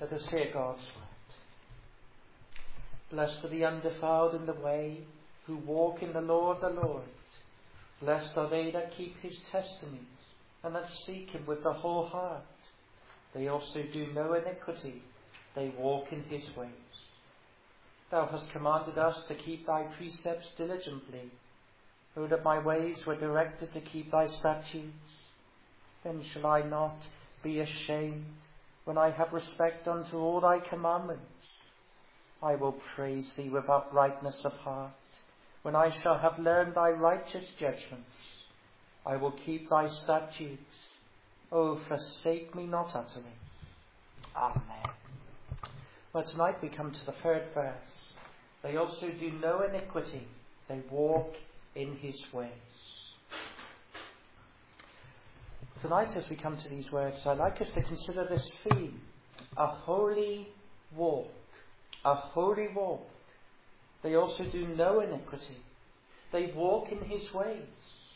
Let us hear God's word. Blessed are the undefiled in the way, who walk in the Lord the Lord. Blessed are they that keep his testimonies, and that seek him with the whole heart. They also do no iniquity, they walk in his ways. Thou hast commanded us to keep thy precepts diligently. O that my ways were directed to keep thy statutes. Then shall I not be ashamed, when I have respect unto all thy commandments. I will praise thee with uprightness of heart, when I shall have learned thy righteous judgments. I will keep thy statutes. O forsake me not utterly. Amen. Well, tonight we come to the third verse. They also do no iniquity, they walk in his ways. Tonight, as we come to these words, I'd like us to consider this theme: a holy walk. A holy walk. They also do no iniquity. They walk in his ways.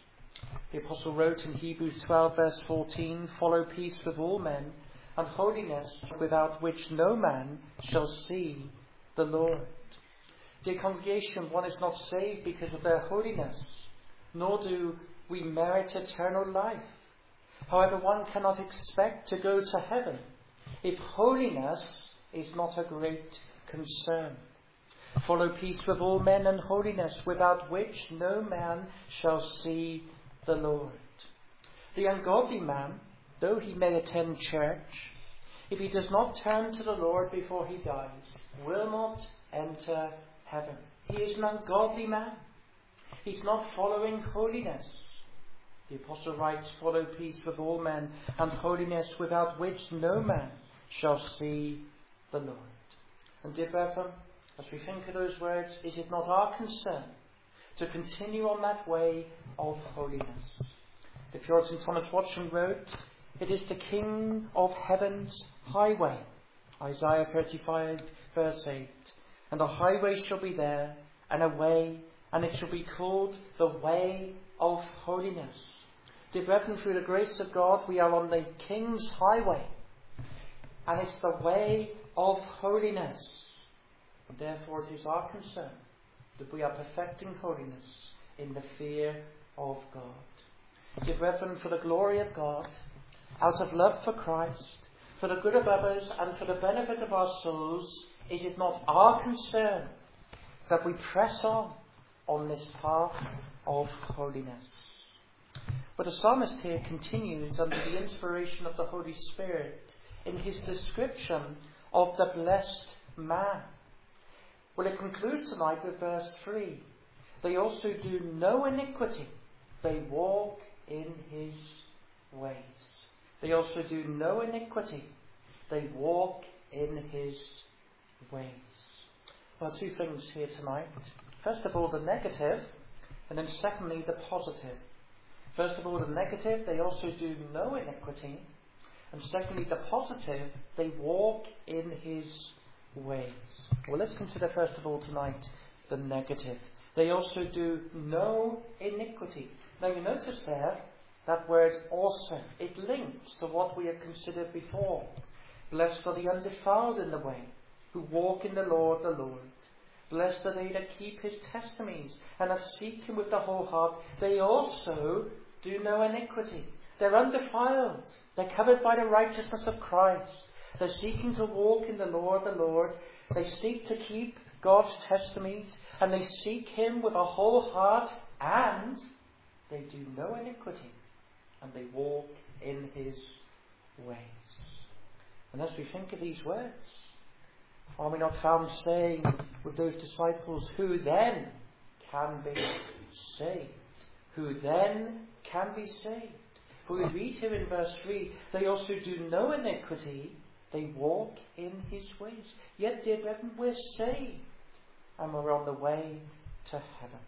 The Apostle wrote in Hebrews 12 verse 14, "Follow peace with all men, and holiness, without which no man shall see the Lord." Dear congregation, one is not saved because of their holiness, nor do we merit eternal life. However, one cannot expect to go to heaven if holiness is not a great concern. Follow peace with all men and holiness, without which no man shall see the Lord. The ungodly man, though he may attend church, if he does not turn to the Lord before he dies, will not enter heaven. He is an ungodly man. He's not following holiness. The Apostle writes, "Follow peace with all men and holiness, without which no man shall see the Lord." And dear brethren, as we think of those words, is it not our concern to continue on that way of holiness? The Puritan Thomas Watson wrote, "It is the King of Heaven's highway," Isaiah 35 verse 8, "and a highway shall be there, and a way, and it shall be called the way of holiness." Dear brethren, through the grace of God, we are on the King's highway, and it's the way of holiness. And therefore it is our concern that we are perfecting holiness in the fear of God. Dear brethren, for the glory of God, out of love for Christ, for the good of others, and for the benefit of our souls, is it not our concern that we press on this path of holiness? But the psalmist here continues under the inspiration of the Holy Spirit in his description of the blessed man. Well, it concludes tonight with verse 3. They also do no iniquity. They walk in his ways. They also do no iniquity. They walk in his ways. Well, two things here tonight. First of all, the negative, and then secondly, the positive. First of all, the negative, they also do no iniquity. And secondly, the positive, they walk in his ways. Well, let's consider first of all tonight the negative. They also do no iniquity. Now you notice there that word also. It links to what we have considered before. Blessed are the undefiled in the way, who walk in the Lord the Lord. Blessed are they that keep his testimonies, and that seek him with the whole heart. They also do no iniquity. They're undefiled. They're covered by the righteousness of Christ. They're seeking to walk in the Lord. They seek to keep God's testimonies, and they seek him with a whole heart, and they do no iniquity, and they walk in his ways. And as we think of these words, are we not found saying with those disciples, who then can be saved? Who then can be saved? For we read here in verse 3, they also do no iniquity, they walk in his ways. Yet, dear brethren, we're saved, and we're on the way to heaven.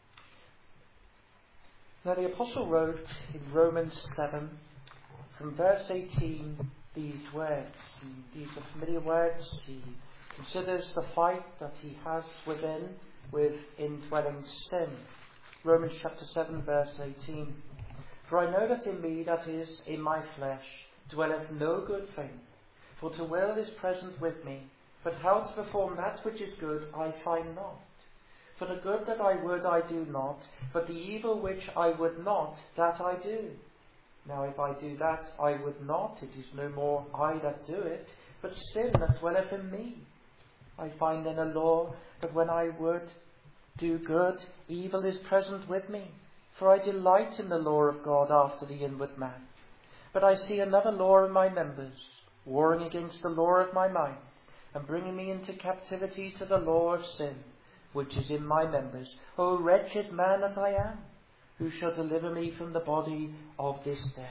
Now the Apostle wrote in Romans 7, from verse 18, these words. And these are familiar words. He considers the fight that he has within with indwelling sin. Romans chapter 7 verse 18. "For I know that in me, that is, in my flesh, dwelleth no good thing. For to will is present with me, but how to perform that which is good I find not. For the good that I would I do not, but the evil which I would not, that I do. Now if I do that I would not, it is no more I that do it, but sin that dwelleth in me. I find in a law that when I would do good, evil is present with me. For I delight in the law of God after the inward man. But I see another law in my members, warring against the law of my mind, and bringing me into captivity to the law of sin, which is in my members. O wretched man that I am, who shall deliver me from the body of this death?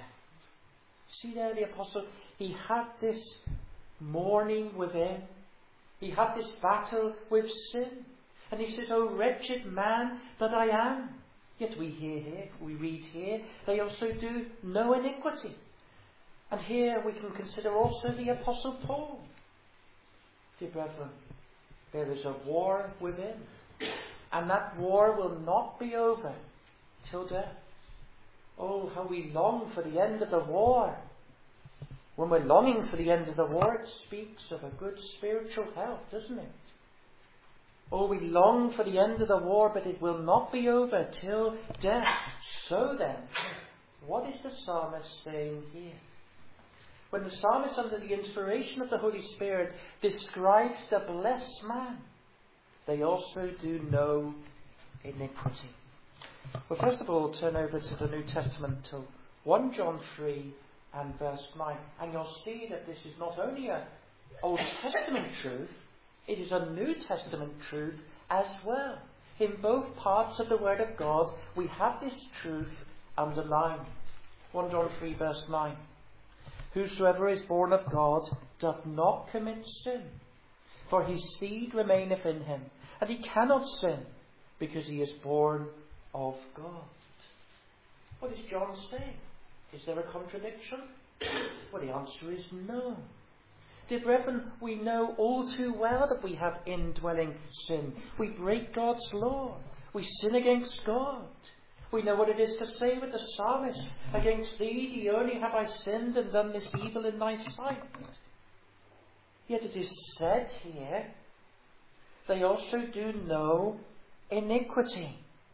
See there the apostle, he had this mourning within. He had this battle with sin. And he says, O wretched man that I am. Yet we read here, they also do no iniquity. And here we can consider also the Apostle Paul. Dear brethren, there is a war within. And that war will not be over till death. Oh, how we long for the end of the war. When we're longing for the end of the war, it speaks of a good spiritual health, doesn't it? Oh, we long for the end of the war, but it will not be over till death. So then, what is the psalmist saying here? When the psalmist, under the inspiration of the Holy Spirit, describes the blessed man, they also do no iniquity. Well, first of all, turn over to the New Testament to 1 John 3 and verse 9. And you'll see that this is not only an Old Testament truth, it is a New Testament truth as well. In both parts of the Word of God, we have this truth underlined. 1 John 3 verse 9. Whosoever is born of God doth not commit sin, for his seed remaineth in him, and he cannot sin, because he is born of God. What is John saying? Is there a contradiction? Well, the answer is no. Dear brethren, we know all too well that we have indwelling sin. We break God's law. We sin against God. We know what it is to say with the psalmist, against thee only have I sinned and done this evil in thy sight. Yet it is said here, they also do no iniquity.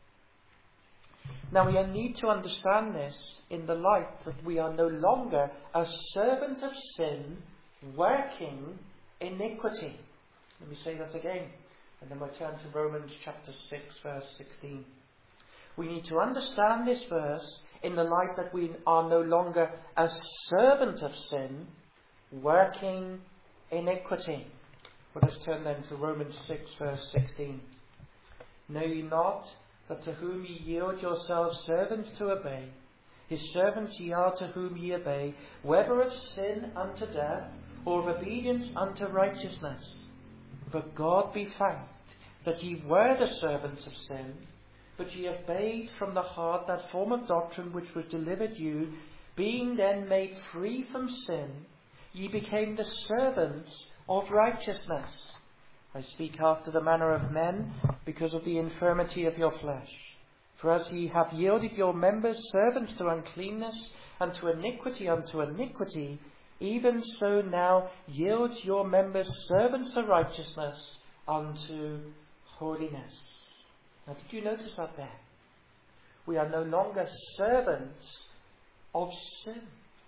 Now we need to understand this in the light that we are no longer a servant of sin working iniquity. Let me say that again, and then we'll turn to Romans chapter 6 verse 16. We need to understand this verse in the light that we are no longer a servant of sin working iniquity. Let us turn then to Romans 6 verse 16. Know ye not that to whom ye yield yourselves servants to obey, his servants ye are to whom ye obey, whether of sin unto death, or of obedience unto righteousness? But God be thanked that ye were the servants of sin, but ye obeyed from the heart that form of doctrine which was delivered you, being then made free from sin, ye became the servants of righteousness. I speak after the manner of men, because of the infirmity of your flesh. For as ye have yielded your members servants to uncleanness, and to iniquity unto iniquity, even so now yield your members servants to righteousness unto holiness. Now, did you notice that there? We are no longer servants of sin.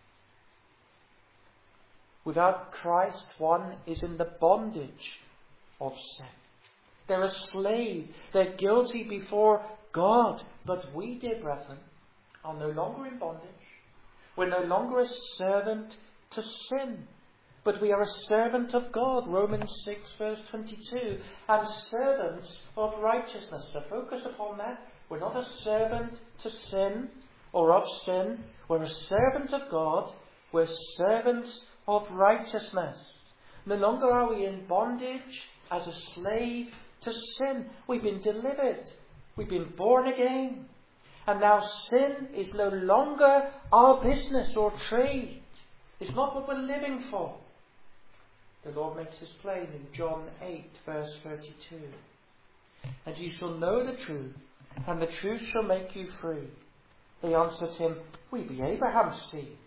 Without Christ, one is in the bondage of sin. They're a slave. They're guilty before God. But we, dear brethren, are no longer in bondage. We're no longer a servant to sin. But we are a servant of God, Romans 6 verse 22, and servants of righteousness. So focus upon that. We're not a servant to sin or of sin. We're a servant of God. We're servants of righteousness. No longer are we in bondage as a slave to sin. We've been delivered. We've been born again. And now sin is no longer our business or trade. It's not what we're living for. The Lord makes this plain in John 8 verse 32. And ye shall know the truth, and the truth shall make you free. They answered him, We be Abraham's seed,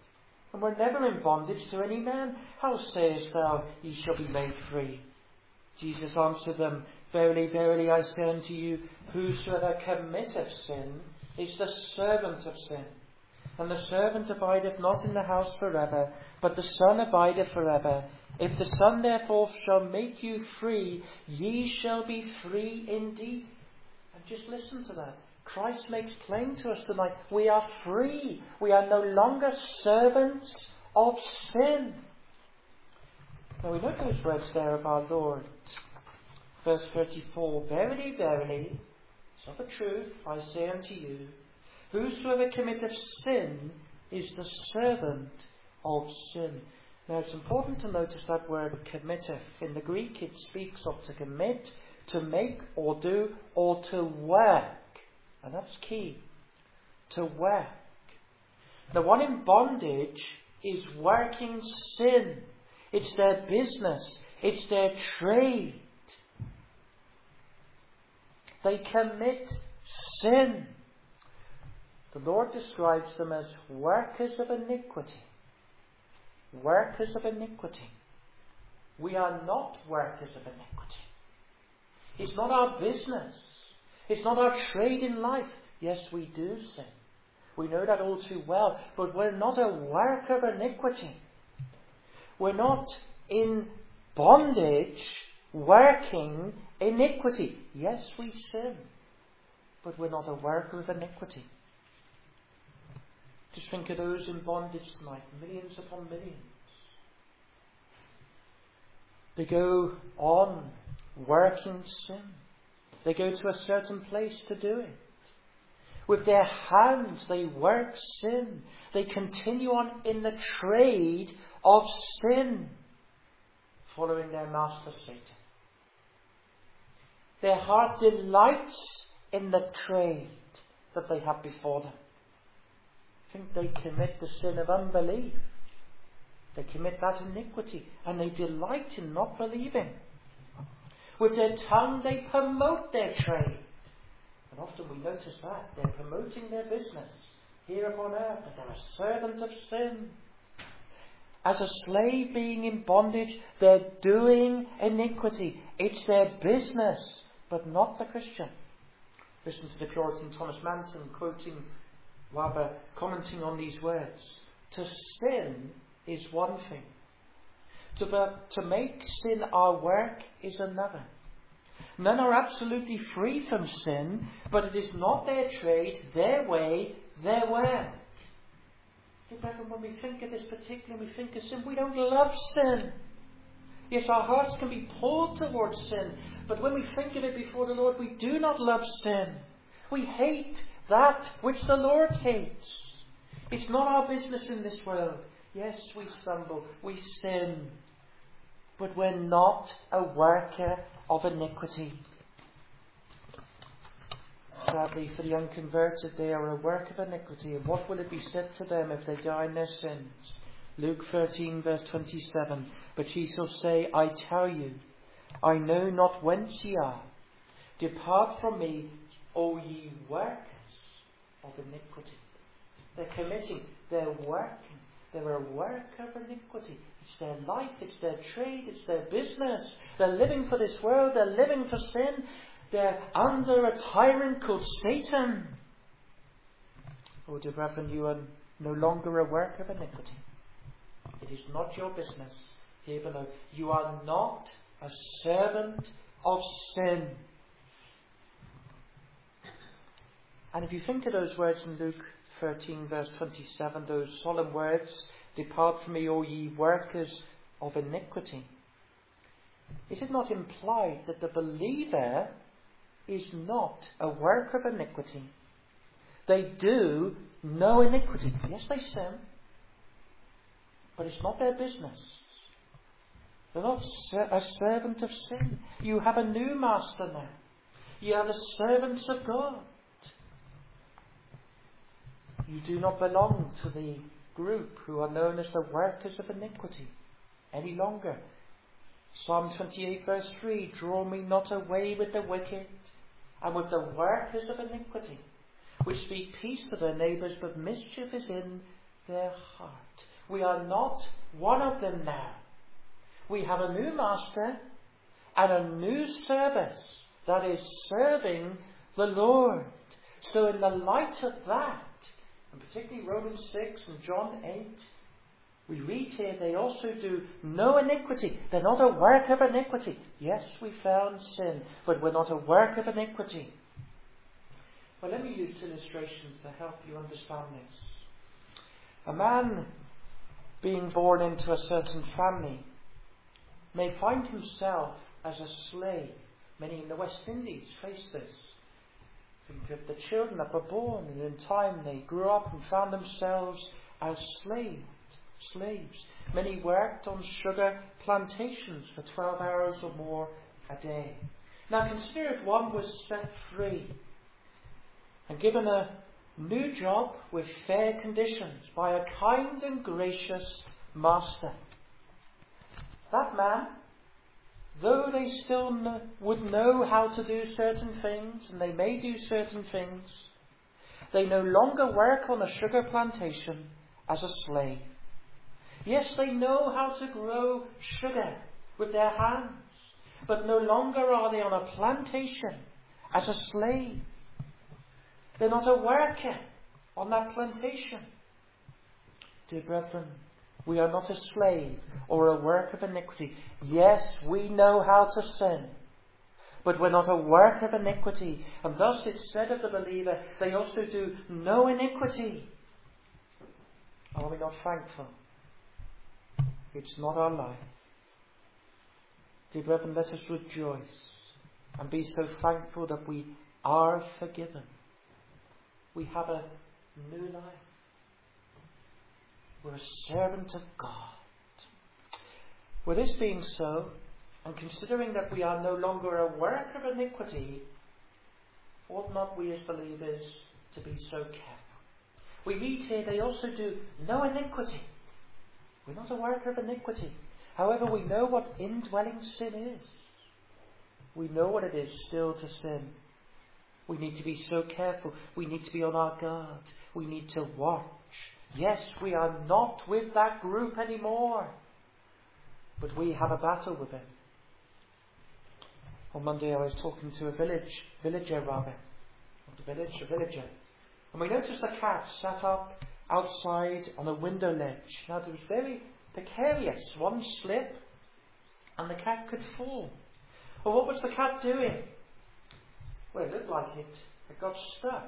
And we're never in bondage to any man. How sayest thou, ye shall be made free? Jesus answered them, Verily, verily, I say unto you, whosoever committeth sin is the servant of sin. And the servant abideth not in the house forever, but the Son abideth forever. If the Son therefore shall make you free, ye shall be free indeed. And just listen to that. Christ makes plain to us tonight, we are free. We are no longer servants of sin. Now we note those words there of our Lord. Verse 34, Verily, verily, it's of a truth, I say unto you, whosoever committeth sin is the servant of sin. Now it's important to notice that word committeth. In the Greek it speaks of to commit, to make or do, or to work. And that's key. To work. The one in bondage is working sin. It's their business. It's their trade. They commit sin. The Lord describes them as workers of iniquity. Workers of iniquity. We are not workers of iniquity. It's not our business. It's not our trade in life. Yes, we do sin. We know that all too well. But we're not a work of iniquity. We're not in bondage working iniquity. Yes, we sin. But we're not a worker of iniquity. Just think of those in bondage tonight. Millions upon millions. They go on working sin. They go to a certain place to do it. With their hands they work sin. They continue on in the trade of sin, following their master Satan. Their heart delights in the trade that they have before them. I think they commit the sin of unbelief. They commit that iniquity and they delight in not believing. With their tongue they promote their trade. And often we notice that. They're promoting their business here upon earth, that they're a servant of sin. As a slave being in bondage, they're doing iniquity. It's their business, but not the Christian. Listen to the Puritan Thomas Manton commenting on these words. To sin is one thing. To make sin our work is another. None are absolutely free from sin, but it is not their trade, their way, their work. Brethren, when we think of this particularly, we think of sin, we don't love sin. Yes, our hearts can be pulled towards sin, but when we think of it before the Lord, we do not love sin. We hate that which the Lord hates. It's not our business in this world. Yes, we stumble, we sin, but we're not a worker of iniquity. Sadly, for the unconverted, they are a work of iniquity. And what will it be said to them if they die in their sins? Luke 13, verse 27. But ye shall say, I tell you, I know not whence ye are. Depart from me, O ye workers of iniquity. They're committing, they're working. They're a work of iniquity. It's their life, it's their trade, it's their business. They're living for this world, they're living for sin. They're under a tyrant called Satan. Oh, dear brethren, you are no longer a work of iniquity. It is not your business here below. You are not a servant of sin. And if you think of those words in Luke 13, verse 27, those solemn words, depart from me, O ye workers of iniquity. Is it not implied that the believer is not a work of iniquity? They do no iniquity. Yes, they sin, but it's not their business. They're not a servant of sin. You have a new master now. You are the servants of God. You do not belong to the group who are known as the workers of iniquity any longer. Psalm 28 verse 3, draw me not away with the wicked and with the workers of iniquity, which speak peace to their neighbours, but mischief is in their heart. We are not one of them now. We have a new master and a new service that is serving the Lord. So in the light of that, and particularly Romans 6 and John 8, we read here they also do no iniquity. They're not a work of iniquity. Yes, we fell in sin, but we're not a work of iniquity. Well, let me use illustrations to help you understand this. A man being born into a certain family may find himself as a slave. Many in the West Indies face this. Think of the children that were born and in time they grew up and found themselves as slaves. Many worked on sugar plantations for 12 hours or more a day. Now consider if one was set free and given a new job with fair conditions by a kind and gracious master. That man, though they still would know how to do certain things, and they may do certain things, they no longer work on a sugar plantation as a slave. Yes, they know how to grow sugar with their hands, but no longer are they on a plantation as a slave. They're not a worker on that plantation. Dear brethren, we are not a slave or a work of iniquity. Yes, we know how to sin, but we're not a work of iniquity. And thus it's said of the believer, they also do no iniquity. Are we not thankful? It's not our life. Dear brethren, let us rejoice and be so thankful that we are forgiven. We have a new life. We're a servant of God. With this being so, and considering that we are no longer a work of iniquity, ought not we as believers to be so careful? We read here they also do no iniquity. We're not a work of iniquity. However, we know what indwelling sin is. We know what it is still to sin. We need to be so careful. We need to be on our guard. We need to watch. Yes, we are not with that group anymore, but we have a battle with it. On Monday I was talking to a villager, and we noticed a cat sat up outside on a window ledge. Now it was very precarious. One slip and the cat could fall. Well, what was the cat doing? Well, it looked like it got stuck.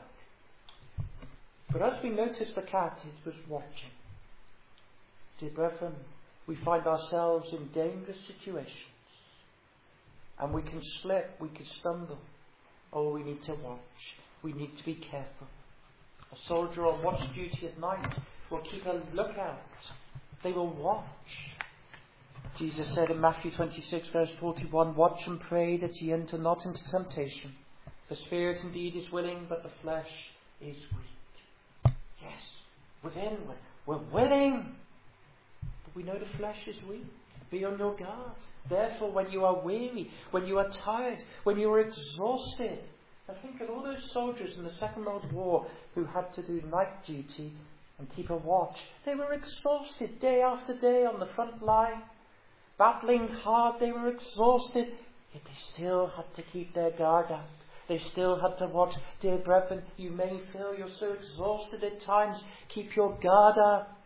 But as we noticed the cat, it was watching. Dear brethren, we find ourselves in dangerous situations. And we can slip, we can stumble. Oh, we need to watch. We need to be careful. A soldier on watch duty at night will keep a lookout. They will watch. Jesus said in Matthew 26 verse 41, "Watch and pray that ye enter not into temptation. The spirit indeed is willing, but the flesh is weak." Yes, within we're willing, but we know the flesh is weak. Be on your guard. Therefore, when you are weary, when you are tired, when you are exhausted, I think of all those soldiers in the Second World War who had to do night duty and keep a watch. They were exhausted day after day on the front line, battling hard. They were exhausted, yet they still had to keep their guard up. They still had to watch. Dear brethren, you may feel you're so exhausted at times. Keep your guard up.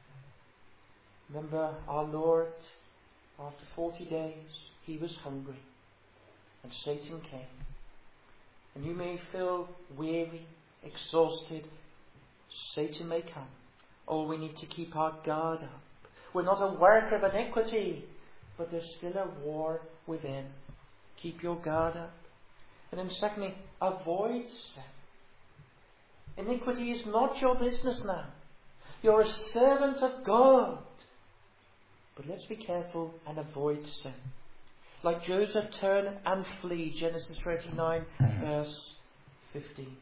Remember our Lord, after 40 days, he was hungry and Satan came. And you may feel weary, exhausted. Satan may come. Oh, we need to keep our guard up. We're not a work of iniquity, but there's still a war within. Keep your guard up. And then secondly, avoid sin. Iniquity is not your business now. You're a servant of God. But let's be careful and avoid sin. Like Joseph, turn and flee. Genesis 39 verse 15.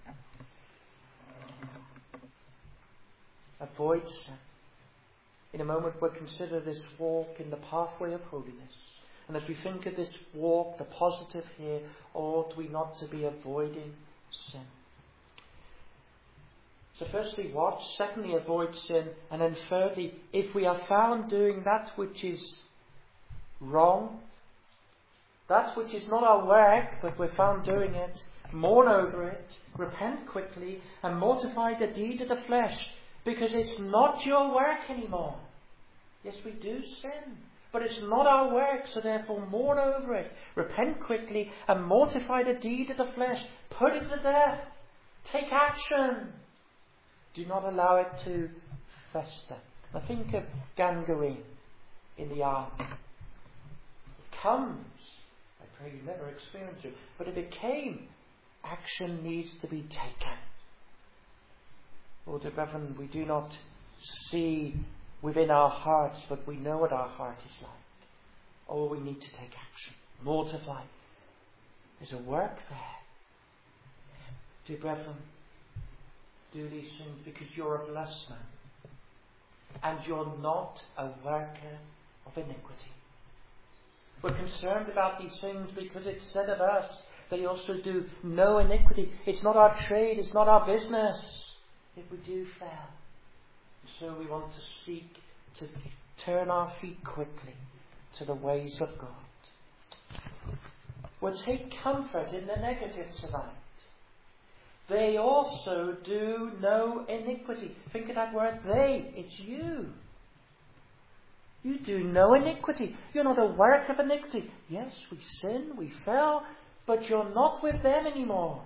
Avoid sin. In a moment we'll consider this walk in the pathway of holiness. And as we think of this walk, the positive here, ought we not to be avoiding sin? So firstly, watch. Secondly, avoid sin. And then thirdly, if we are found doing that which is wrong, that which is not our work, but we're found doing it, mourn over it, repent quickly, and mortify the deed of the flesh, because it's not your work anymore. Yes, we do sin, but it's not our work, so therefore mourn over it, repent quickly, and mortify the deed of the flesh. Put it to death. Take action. Do not allow it to fester. Now think of gangrene in the arm. It comes. I pray you never experience it. But if it came, action needs to be taken. Oh, dear brethren, we do not see within our hearts, but we know what our heart is like. Oh, we need to take action. Mortify. There's a work there. Dear brethren, do these things because you're a blessed man. And you're not a worker of iniquity. We're concerned about these things because it's said of us, they also do no iniquity. It's not our trade, it's not our business if we do fail. So we want to seek to turn our feet quickly to the ways of God. We'll take comfort in the negative tonight. They also do no iniquity. Think of that word, they. It's you. You do no iniquity. You're not a work of iniquity. Yes, we sin, we fell, but you're not with them anymore.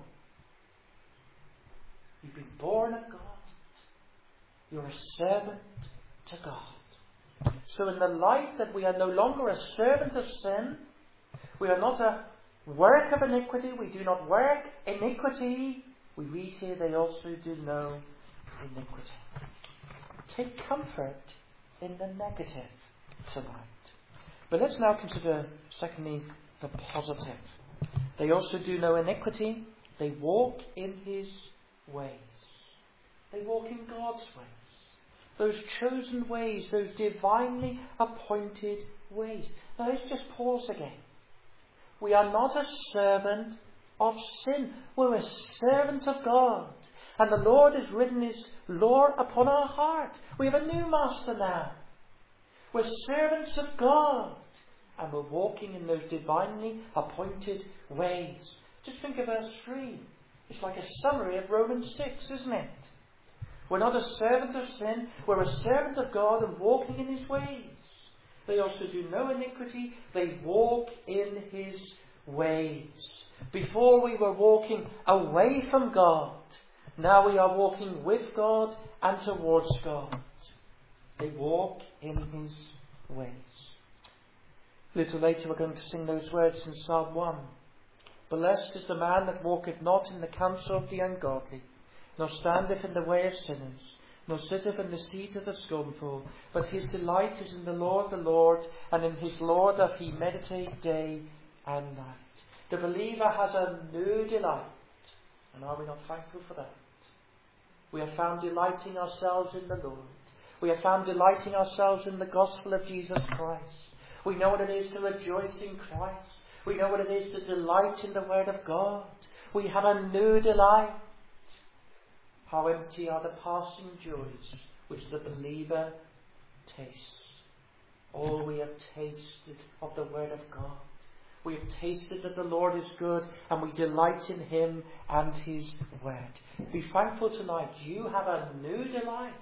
You've been born of God. You're a servant to God. So in the light that we are no longer a servant of sin, we are not a work of iniquity, we do not work iniquity, we read here they also do no iniquity. Take comfort in the negative tonight. But let's now consider, secondly, the positive. They also do no iniquity. They walk in His ways. They walk in God's ways. Those chosen ways, those divinely appointed ways. Now let's just pause again. We are not a servant of sin. We're a servant of God. And the Lord has written His law upon our heart. We have a new master now. We're servants of God. And we're walking in those divinely appointed ways. Just think of verse 3. It's like a summary of Romans 6, isn't it? We're not a servant of sin. We're a servant of God and walking in His ways. They also do no iniquity. They walk in His ways. Before we were walking away from God. Now we are walking with God and towards God. They walk in His ways. A little later we're going to sing those words in Psalm 1. Blessed is the man that walketh not in the counsel of the ungodly, nor standeth in the way of sinners, nor sitteth in the seat of the scornful, but his delight is in the law of the Lord, and in His law doth he meditate day and night. The believer has a new delight. And are we not thankful for that? We have found delighting ourselves in the Lord. We have found delighting ourselves in the gospel of Jesus Christ. We know what it is to rejoice in Christ. We know what it is to delight in the Word of God. We have a new delight. How empty are the passing joys which the believer tastes. Oh, we have tasted of the Word of God. We have tasted that the Lord is good, and we delight in Him and His Word. Be thankful tonight. You have a new delight.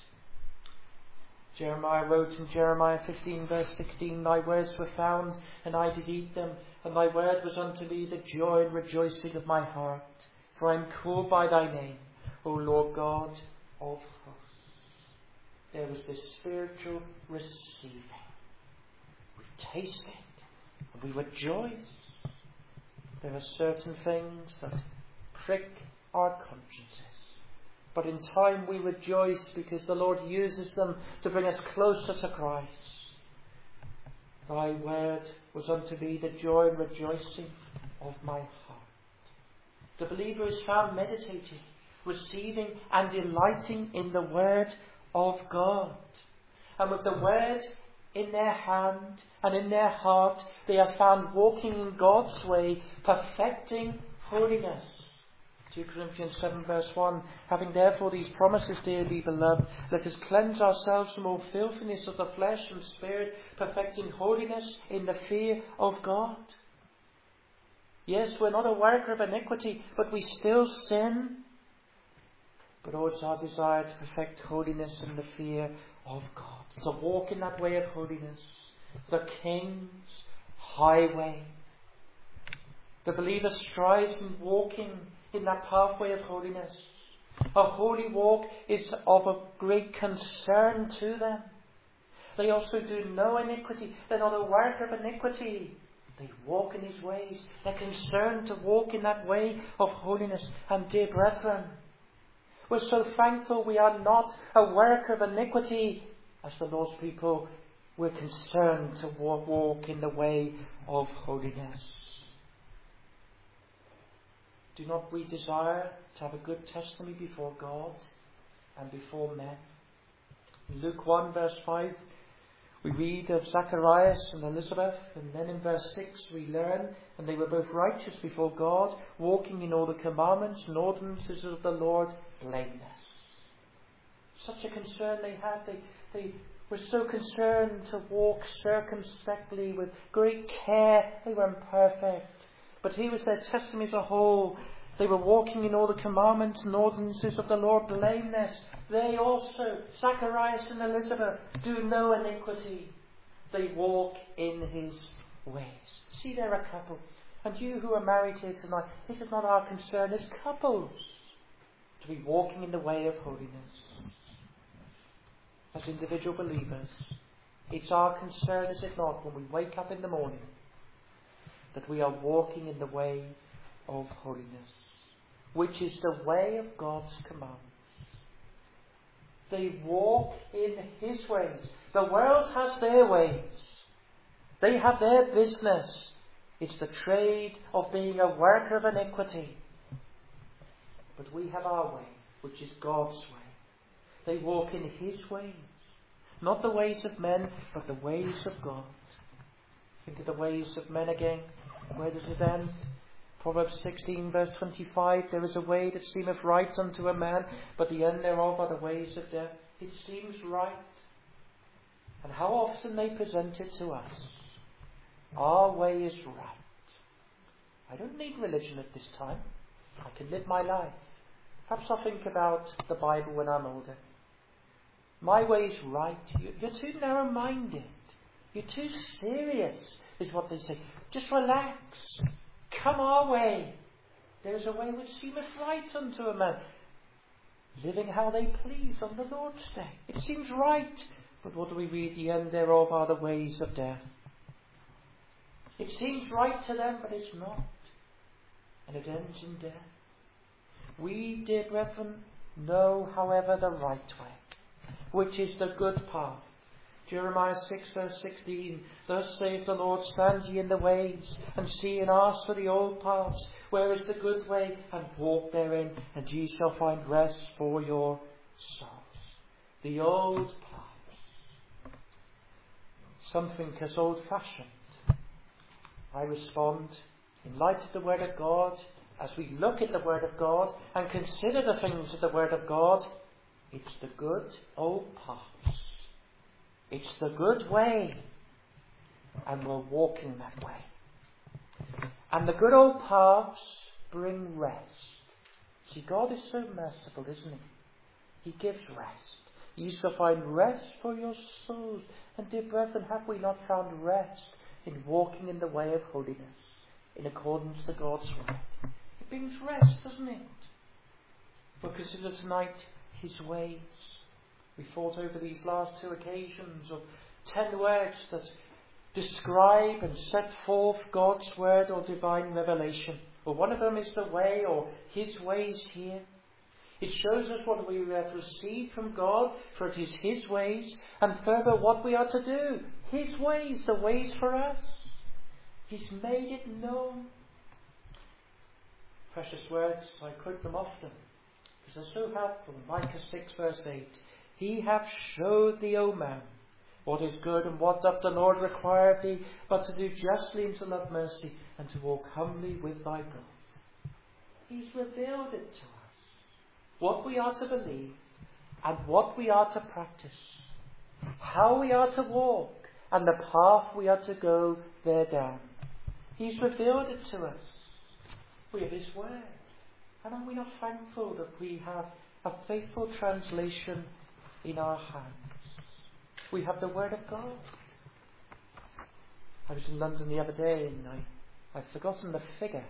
Jeremiah wrote in Jeremiah 15 verse 16, Thy words were found, and I did eat them, and Thy word was unto me the joy and rejoicing of my heart. For I am called by Thy name, O Lord God of hosts. There was this spiritual receiving. We tasted and we rejoice. There are certain things that prick our consciences. But in time we rejoice because the Lord uses them to bring us closer to Christ. Thy word was unto me the joy and rejoicing of my heart. The believer is found meditating, receiving and delighting in the word of God. And with the word in their hand and in their heart, they are found walking in God's way, perfecting holiness. 2 Corinthians 7 verse 1, having therefore these promises, dearly beloved, let us cleanse ourselves from all filthiness of the flesh and spirit, perfecting holiness in the fear of God. Yes, we're not a worker of iniquity, but we still sin. But it's our desire to perfect holiness in the fear of God. To walk in that way of holiness, the King's highway. The believer strives in walking in that pathway of holiness. A holy walk is of a great concern to them. They also do no iniquity. They're not a worker of iniquity. They walk in His ways. They're concerned to walk in that way of holiness. And dear brethren, we're so thankful we are not a worker of iniquity. As the Lord's people, we're concerned to walk in the way of holiness. Do not we desire to have a good testimony before God and before men? In Luke 1 verse 5, we read of Zacharias and Elizabeth, and then in verse 6 we learn, and they were both righteous before God, walking in all the commandments and ordinances of the Lord, blameless. Such a concern they had. They were so concerned to walk circumspectly with great care. They weren't perfect, but here was their testimony as a whole. They were walking in all the commandments and ordinances of the Lord, blameless. They also, Zacharias and Elizabeth, do no iniquity. They walk in His ways. See, they're a couple. And you who are married here tonight, is it not our concern as couples to be walking in the way of holiness? As individual believers, it's our concern, is it not, when we wake up in the morning, that we are walking in the way of holiness, which is the way of God's commandments. They walk in His ways. The world has their ways. They have their business. It's the trade of being a worker of iniquity. But we have our way, which is God's way. They walk in His ways. Not the ways of men, but the ways of God. Think of the ways of men again. Where does it end? Proverbs 16 verse 25, there is a way that seemeth right unto a man, but the end thereof are the ways of death. It seems right. And how often they present it to us. Our way is right. I don't need religion at this time. I can live my life. Perhaps I'll think about the Bible when I'm older. My way is right. You're too narrow-minded. You're too serious, is what they say. Just relax. Come our way. There is a way which seemeth right unto a man, living how they please on the Lord's day. It seems right. But what do we read? The end thereof are the ways of death. It seems right to them, but it's not. And it ends in death. We, dear brethren, know, however, the right way, which is the good path. Jeremiah 6 verse 16, thus saith the Lord, stand ye in the ways, and see and ask for the old paths, where is the good way, and walk therein, and ye shall find rest for your souls. The old paths. Some think us old-fashioned. I respond, in light of the Word of God, as we look at the Word of God and consider the things of the Word of God, it's the good old paths. It's the good way. And we're walking that way. And the good old paths bring rest. See, God is so merciful, isn't He? He gives rest. Ye shall find rest for your souls. And dear brethren, have we not found rest in walking in the way of holiness, in accordance to God's word? It brings rest, doesn't it? We'll consider tonight His ways. We thought over these last two occasions of 10 words that describe and set forth God's word or divine revelation. Well, one of them is the way, or His ways here. It shows us what we have received from God, for it is His ways, and further what we are to do. His ways, the ways for us. He's made it known. Precious words, I quote them often, because they're so helpful. Micah 6 verse 8. He hath showed thee, O man, what is good, and what doth the Lord require of thee, but to do justly and to love mercy, and to walk humbly with thy God. He's revealed it to us. What we are to believe and what we are to practice. How we are to walk and the path we are to go theredown. He's revealed it to us. We have His Word. And are we not thankful that we have a faithful translation in our hands? We have the Word of God. I was in London the other day and I've forgotten the figure.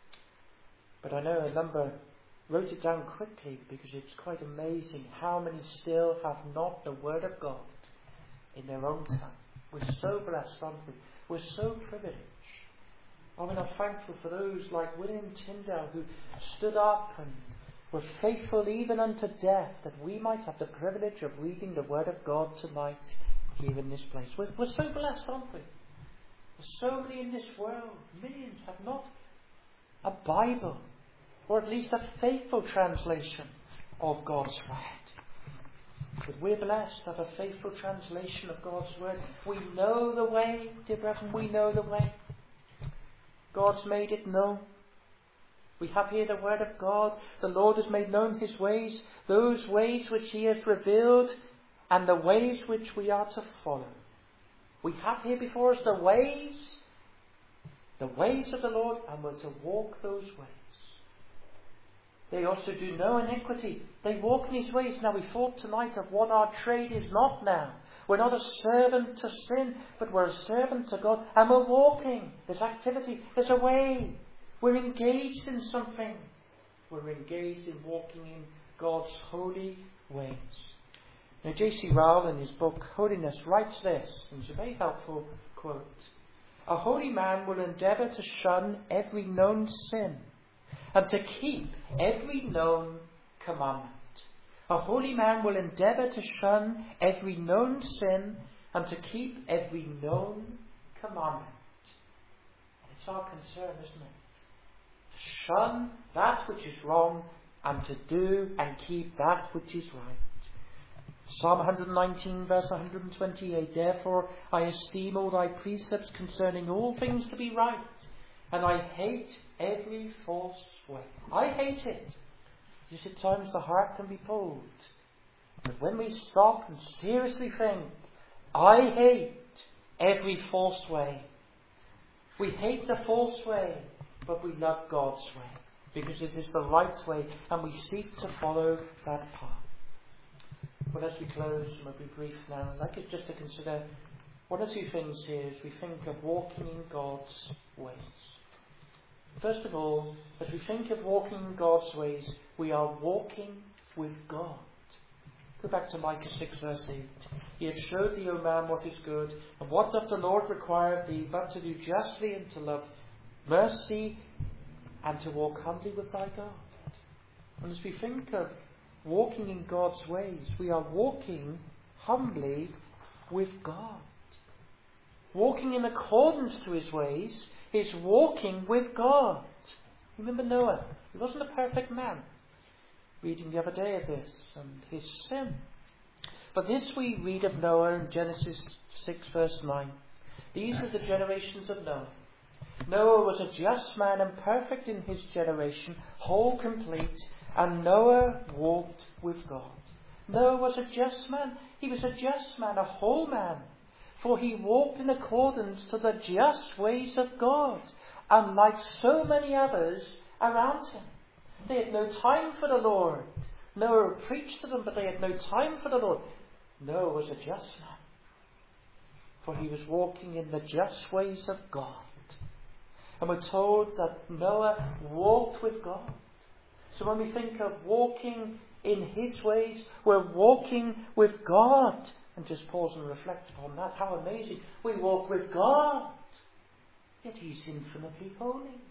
But I know a number wrote it down quickly because it's quite amazing how many still have not the Word of God in their own tongue. We're so blessed, aren't we? We're so privileged. Are we not thankful for those like William Tyndale who stood up and were faithful even unto death, that we might have the privilege of reading the Word of God tonight here in this place? We're so blessed, aren't we? There's so many in this world. Millions have not a Bible, or at least a faithful translation of God's Word. But we're blessed to have a faithful translation of God's Word. We know the way, dear brethren, we know the way. God's made it known. We have here the Word of God. The Lord has made known His ways, those ways which He has revealed, and the ways which we are to follow. We have here before us the ways of the Lord, and we're to walk those ways. They also do no iniquity. They walk in His ways. Now we thought tonight of what our trade is not now. We're not a servant to sin, but we're a servant to God. And we're walking. There's activity. There's a way. We're engaged in something. We're engaged in walking in God's holy ways. Now J.C. Ryle in his book Holiness writes this, and it's a very helpful quote. A holy man will endeavour to shun every known sin and to keep every known commandment. A holy man will endeavour to shun every known sin and to keep every known commandment. And it's our concern, isn't it? To shun that which is wrong and to do and keep that which is right. Psalm 119 verse 128, therefore I esteem all thy precepts concerning all things to be right, and I hate every false way. I hate it. Yes, at times the heart can be pulled. But when we stop and seriously think, I hate every false way. We hate the false way, but we love God's way, because it is the right way, and we seek to follow that path. Well, as we close, and we'll be brief now, I'd like us just to consider one or two things here as we think of walking in God's ways. First of all, as we think of walking in God's ways, we are walking with God. Go back to Micah 6 verse 8. He hath showed thee, O man, what is good, and what doth the Lord require of thee, but to do justly, and to love mercy, and to walk humbly with thy God. And as we think of walking in God's ways, we are walking humbly with God. Walking in accordance to His ways is walking with God. Remember Noah? He wasn't a perfect man. Reading the other day of this and his sin. But this we read of Noah in Genesis 6 verse 9. These are the generations of Noah. Noah was a just man and perfect in his generation, whole, complete, and Noah walked with God. Noah was a just man. He was a just man, a whole man. For he walked in accordance to the just ways of God, unlike so many others around him. They had no time for the Lord. Noah preached to them, but they had no time for the Lord. Noah was a just man, for he was walking in the just ways of God. And we're told that Noah walked with God. So when we think of walking in His ways, we're walking with God. And just pause and reflect upon that. How amazing. We walk with God, yet He's infinitely holy.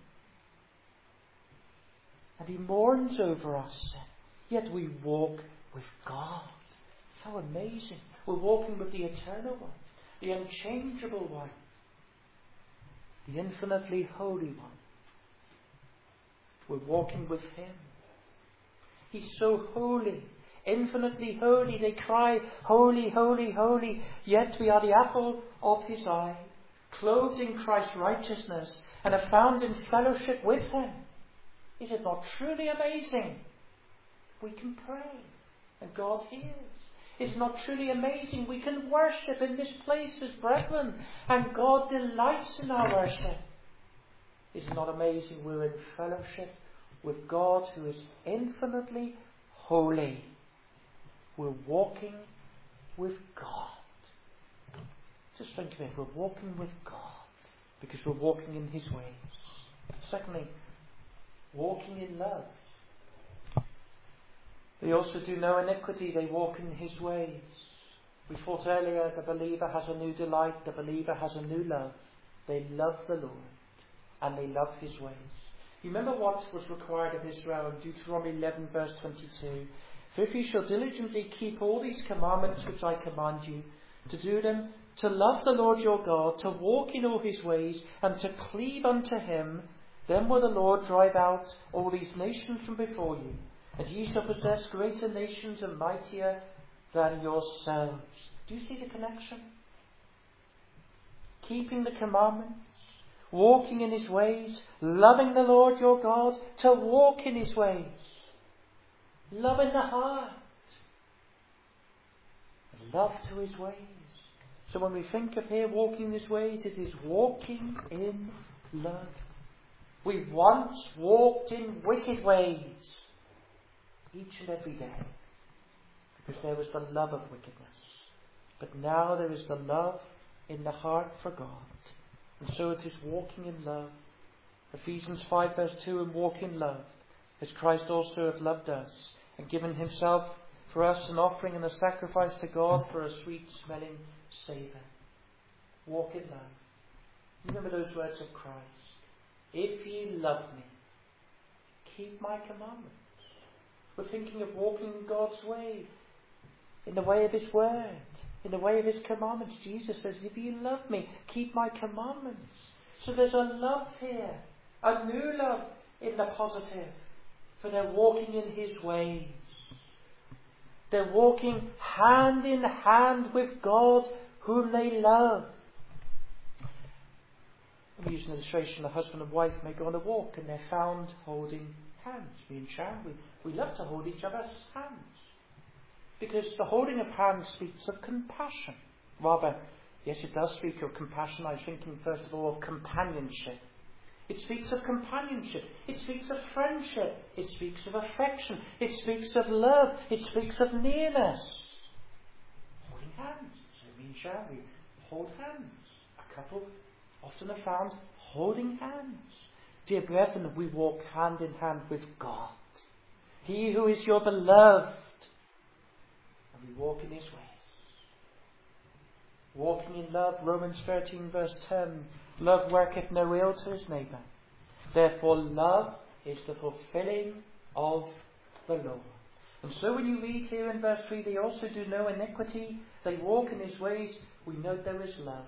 And He mourns over our sin, yet we walk with God. How amazing. We're walking with the Eternal One, the unchangeable One, the infinitely holy One. We're walking with Him. He's so holy, infinitely holy. They cry, holy, holy, holy. Yet we are the apple of His eye, clothed in Christ's righteousness, and are found in fellowship with Him. Is it not truly amazing? We can pray and God hears. Is it not truly amazing? We can worship in this place as brethren and God delights in our worship. Is it not amazing we're in fellowship with God who is infinitely holy? We're walking with God. Just think of it. We're walking with God because we're walking in His ways. Secondly, walking in love. They also do no iniquity. They walk in His ways. We thought earlier the believer has a new delight. The believer has a new love. They love the Lord and they love His ways. You remember what was required of Israel in Deuteronomy 11 verse 22? For if you shall diligently keep all these commandments which I command you, to do them, to love the Lord your God, to walk in all His ways, and to cleave unto Him, then will the Lord drive out all these nations from before you, and ye shall possess greater nations and mightier than yourselves. Do you see the connection? Keeping the commandments, walking in His ways, loving the Lord your God, to walk in His ways. Love in the heart. Love to His ways. So when we think of here walking in His ways, it is walking in love. We once walked in wicked ways each and every day because there was the love of wickedness. But now there is the love in the heart for God. And so it is walking in love. Ephesians 5 verse 2, and walk in love, as Christ also hath loved us, and given Himself for us an offering and a sacrifice to God for a sweet smelling savour. Walk in love. Remember those words of Christ. If ye love me, keep my commandments. We're thinking of walking in God's way, in the way of His word, in the way of His commandments. Jesus says, if you love me, keep my commandments. So there's a love here, a new love in the positive, for they're walking in His ways. They're walking hand in hand with God whom they love. We use an illustration: a husband and wife may go on a walk and they're found holding hands. Me and Sharon, we love to hold each other's hands. Because the holding of hands speaks of compassion. Rather, yes, it does speak of compassion. I was thinking first of all of companionship. It speaks of companionship. It speaks of friendship. It speaks of affection. It speaks of love. It speaks of nearness. Holding hands. So me and Sharon, we hold hands. A couple often are found holding hands. Dear brethren, we walk hand in hand with God. He who is your beloved. And we walk in His ways. Walking in love, Romans 13 verse 10. Love worketh no ill to his neighbour. Therefore love is the fulfilling of the law. And so when you read here in verse 3, they also do no iniquity, they walk in His ways, we know there is love.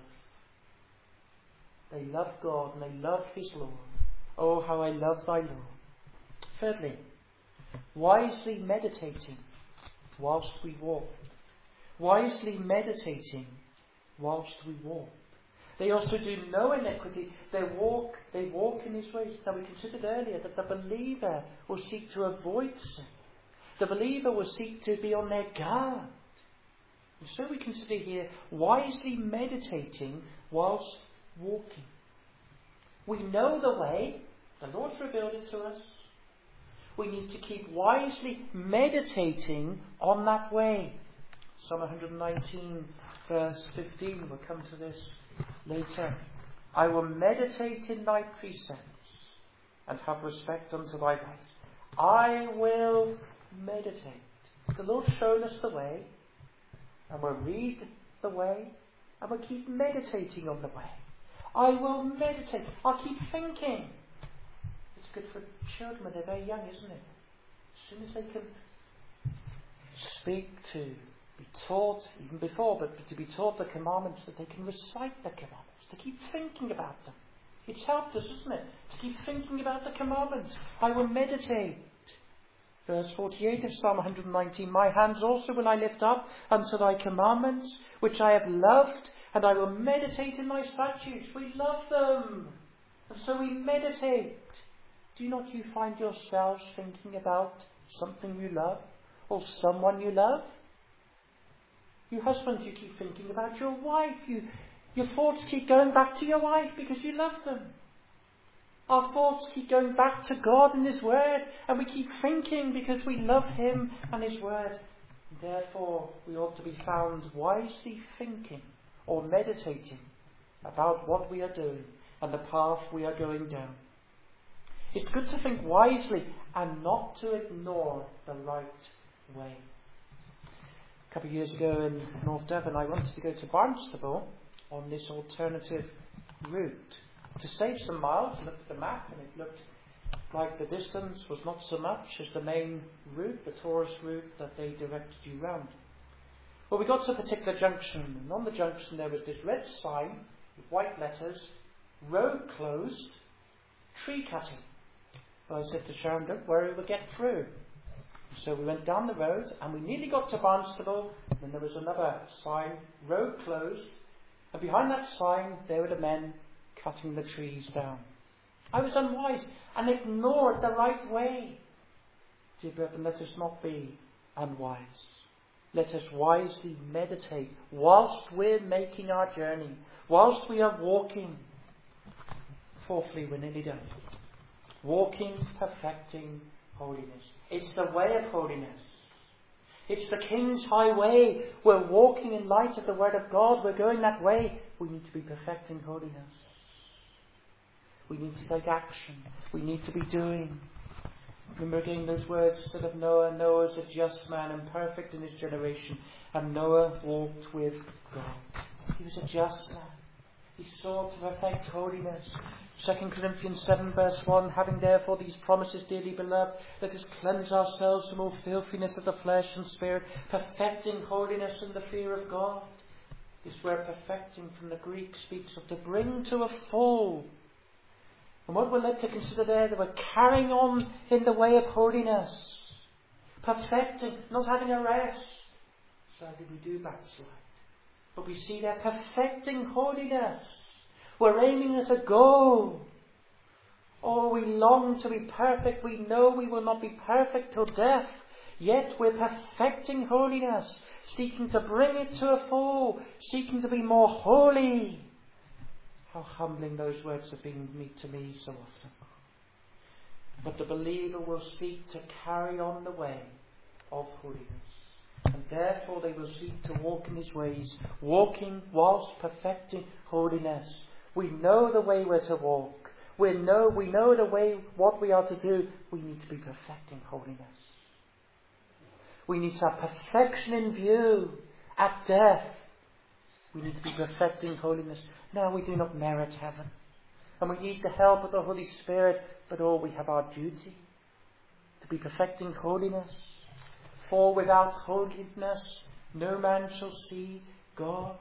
They love God and they love His law. Oh, how I love thy law. Thirdly, wisely meditating whilst we walk. Wisely meditating whilst we walk. They also do no iniquity. They walk in His ways. Now we considered earlier that the believer will seek to avoid sin. The believer will seek to be on their guard. And so we consider here wisely meditating whilst walking. We know the way. The Lord's revealed it to us. We need to keep wisely meditating on that way. Psalm 119 verse 15. We'll come to this later. I will meditate in thy precepts and have respect unto thy ways. I will meditate. The Lord's shown us the way, and we'll read the way, and we'll keep meditating on the way. I will meditate. I'll keep thinking. It's good for children when they're very young, isn't it? As soon as they can speak to, be taught, even before, but to be taught the commandments, that they can recite the commandments, to keep thinking about them. It's helped us, isn't it? To keep thinking about the commandments. I will meditate. Verse 48 of Psalm 119, my hands also will I lift up unto thy commandments, which I have loved, and I will meditate in thy statutes. We love them. And so we meditate. Do Do not you find yourselves thinking about something you love or someone you love? You husbands, you keep thinking about your wife. Your thoughts keep going back to your wife because you love them. Our thoughts keep going back to God and His Word, and we keep thinking because we love Him and His Word. Therefore, we ought to be found wisely thinking or meditating about what we are doing and the path we are going down. It's good to think wisely and not to ignore the right way. A couple of years ago in North Devon, I wanted to go to Barnstaple on this alternative route. To save some miles, I looked at the map and it looked like the distance was not so much as the main route, the tourist route that they directed you round. Well, we got to a particular junction, and on the junction there was this red sign with white letters, road closed, tree cutting. Well, I said to Sharon, don't worry, we'll get through. So we went down the road and we nearly got to Barnstaple, and then there was another sign, road closed, and behind that sign there were the men cutting the trees down. I was unwise and ignored the right way. Dear brethren, let us not be unwise. Let us wisely meditate whilst we're making our journey, whilst we are walking. Fourthly, we're nearly done. Walking, perfecting holiness. It's the way of holiness. It's the King's highway. We're walking in light of the Word of God. We're going that way. We need to be perfecting holiness. We need to take action. We need to be doing. Remember again those words still of Noah. Noah is a just man and perfect in his generation. And Noah walked with God. He was a just man. He sought to perfect holiness. 2 Corinthians 7 verse 1, having therefore these promises, dearly beloved, let us cleanse ourselves from all filthiness of the flesh and spirit, perfecting holiness in the fear of God. This word perfecting from the Greek speaks of to bring to a full. And what we're led to consider there, that we're carrying on in the way of holiness. Perfecting, not having a rest. Sadly we do backslide. But we see there perfecting holiness. We're aiming at a goal. Oh, we long to be perfect. We know we will not be perfect till death. Yet we're perfecting holiness. Seeking to bring it to a full. Seeking to be more holy. How humbling those words have been to me so often. But the believer will seek to carry on the way of holiness. And therefore they will seek to walk in His ways, walking whilst perfecting holiness. We know the way we're to walk. We know the way, what we are to do. We need to be perfecting holiness. We need to have perfection in view at death. We need to be perfecting holiness. Now we do not merit heaven. And we need the help of the Holy Spirit. But we have our duty to be perfecting holiness. For without holiness no man shall see God.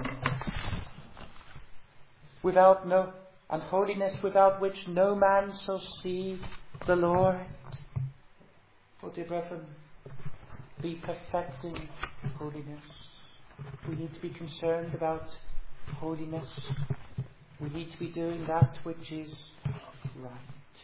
And holiness without which no man shall see the Lord. Oh dear brethren, be perfecting holiness. We need to be concerned about holiness. We need to be doing that which is right.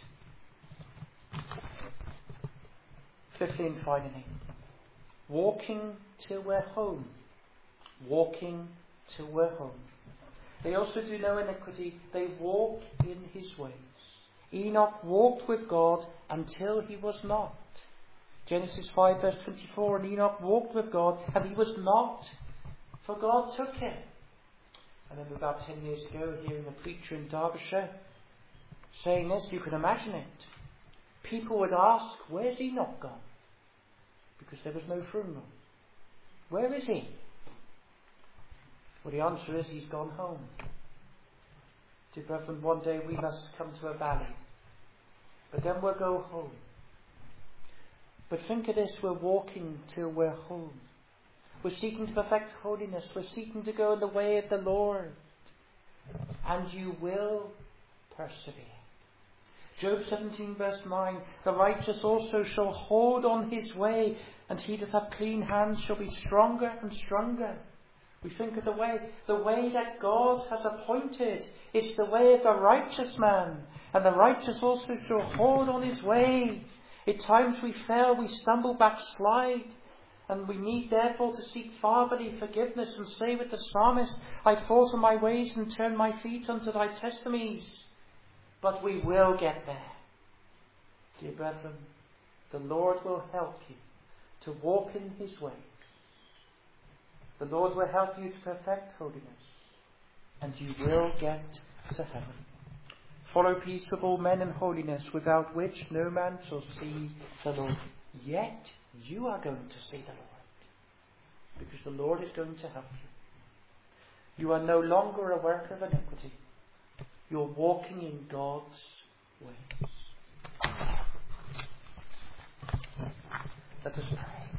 Fifthly and finally, walking till we're home. Walking till we're home. They also do no iniquity. They walk in His ways. Enoch walked with God until he was not. Genesis 5 verse 24, and Enoch walked with God and he was not, for God took him. I remember about 10 years ago hearing a preacher in Derbyshire saying this. You can imagine it. People would ask, where's Enoch gone? Because there was no funeral. Where is he? Well, the answer is he's gone home. Dear brethren, one day we must come to a valley. But then we'll go home. But think of this, we're walking till we're home. We're seeking to perfect holiness. We're seeking to go in the way of the Lord. And you will persevere. Job 17 verse 9, the righteous also shall hold on his way, and he that hath clean hands shall be stronger and stronger. We think of the way that God has appointed. It's the way of the righteous man. And the righteous also shall hold on his way. At times we fail, we stumble, backslide. And we need therefore to seek fatherly forgiveness and say with the psalmist, I fall on my ways and turn my feet unto thy testimonies. But we will get there. Dear brethren, the Lord will help you to walk in his ways. The Lord will help you to perfect holiness. And you will get to heaven. Follow peace with all men in holiness, without which no man shall see the Lord. Yet you are going to see the Lord, because the Lord is going to help you. You are no longer a worker of iniquity. You are walking in God's ways. Let us pray.